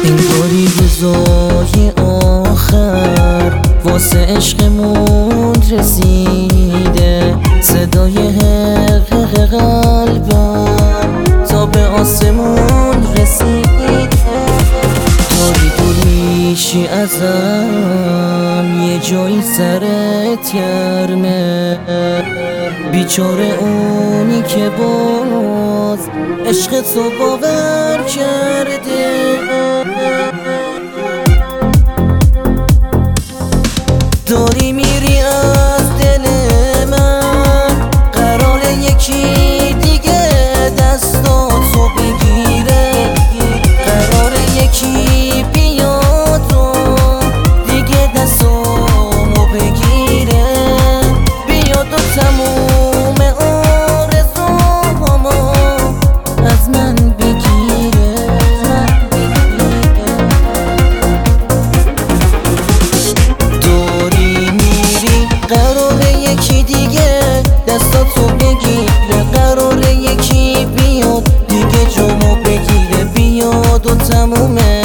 این باری روزای آخر واسه عشقمون رسیده، صدای حق قلبم تا به آسمون رسیده. داری دور میشی ازم، یه جایی سرت گرمه، بیچاره اونی که باز عشق تو باور کرده. داری میری از دل من، قراره یکی دیگه دستاتو بگیره، قراره یکی بیاد و دیگه دستامو بگیره، بیاد و تموم آرزوهامو از من بگیره. داری میری قراره یکی دیگه دستاتو بگیره، قراره یکی بیاد دیگه جامو بگیره، بیاد و تمومه